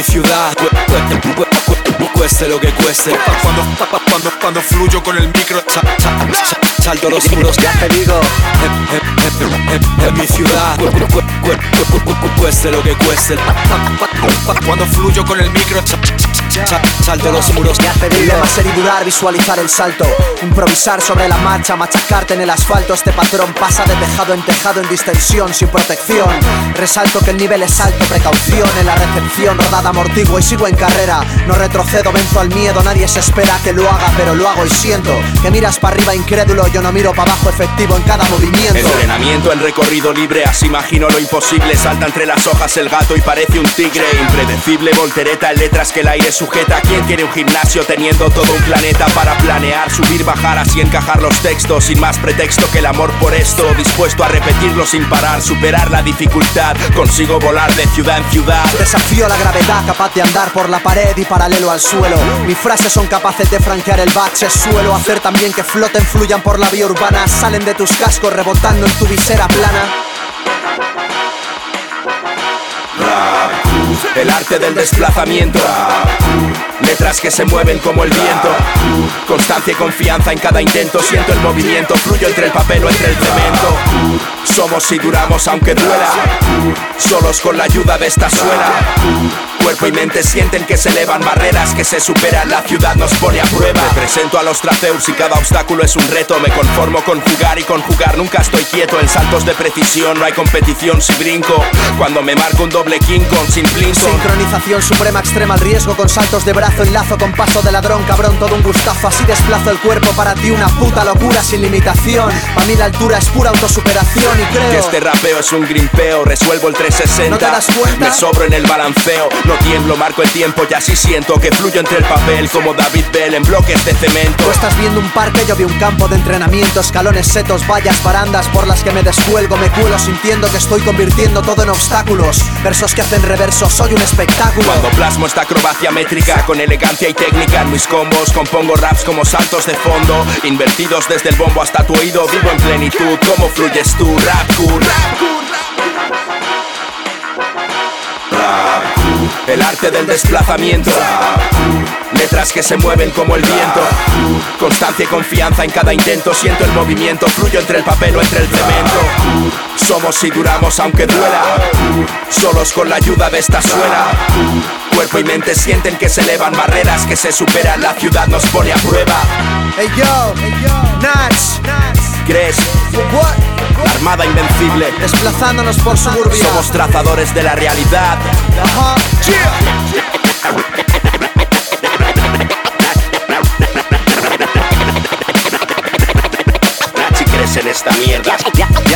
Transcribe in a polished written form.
ciudad, cueste lo que cueste. Cuando fluyo con el micro, salto los muros. Ya te digo, en mi ciudad, cueste lo que cueste. Cuando fluyo con el micro, salto los muros. ya te digo. Más ser y durar, visualizar el salto, improvisar sobre la marcha, machacarte en el asfalto. Este patrón pasa de tejado en tejado en distensión, sin protección. Resalto que el nivel es alto, precaución en la recepción, rodada amortiguo y sigo en carrera. No retrocedo, venzo al miedo, nadie se espera que lo haga, pero lo hago y siento que miras para arriba incrédulo, yo no miro para abajo, efectivo en cada movimiento. Entrenamiento en recorrido libre, así imagino lo imposible. Salta entre las hojas el gato y parece un tigre. Impredecible, voltereta en letras que el aire sujeta. ¿Quién quiere un gimnasio teniendo todo un planeta para planear, subir, bajar, así encajar los textos? Sin más pretexto que el amor por esto, dispuesto a repetirlo sin parar, superar la dificultad, consigo volar de ciudad en ciudad. Desafío la gravedad, capaz de andar por la pared y paralelo al suelo. Mis frases son capaces de franquear el bache, suelo hacer también que floten, fluyan por la vía urbana. Salen de tus cascos rebotando en tu visera plana. El arte del desplazamiento, letras que se mueven como el viento. Constancia y confianza en cada intento. Siento el movimiento, fluyo entre el papel o entre el cemento. Somos y duramos aunque duela, solos con la ayuda de esta suela. Cuerpo y mente sienten que se elevan barreras, que se superan, la ciudad nos pone a prueba. Me presento a los traceus y cada obstáculo es un reto. Me conformo con jugar y con jugar nunca estoy quieto. En saltos de precisión no hay competición si brinco. Cuando me marco un doble King Kong sin Plinton. Sincronización suprema, extrema al riesgo, con saltos de brazo, enlazo con paso de ladrón, cabrón, todo un gustazo. Así desplazo el cuerpo, para ti una puta locura sin limitación. Para mí la altura es pura autosuperación y creo que este rapeo es un grimpeo, resuelvo el 360. ¿No te das cuenta? Me sobro en el balanceo, no tiemblo, marco el tiempo y así siento que fluyo entre el papel como David Bell en bloques de cemento. Tú estás viendo un parque, yo vi un campo de entrenamiento, escalones, setos, vallas, barandas por las que me descuelgo, me cuelo sintiendo que estoy convirtiendo todo en obstáculos. Versos que hacen reverso, soy un espectáculo. Cuando plasmo esta acrobacia métrica con elegancia y técnica en mis combos, compongo raps como saltos de fondo, invertidos desde el bombo hasta tu oído. Vivo en plenitud, ¿cómo fluyes tú? Rap cool. El arte del desplazamiento, letras que se mueven como el viento. Constancia y confianza en cada intento. Siento el movimiento, fluyo entre el papel o entre el cemento. Somos y duramos aunque duela, solos con la ayuda de esta suela. Cuerpo y mente sienten que se elevan barreras, que se superan, la ciudad nos pone a prueba. Hey yo, Nats, ¿Crees? what? La armada invencible. Desplazándonos por suburbia. Somos trazadores de la realidad. Ajá. Si crees en esta mierda. Ya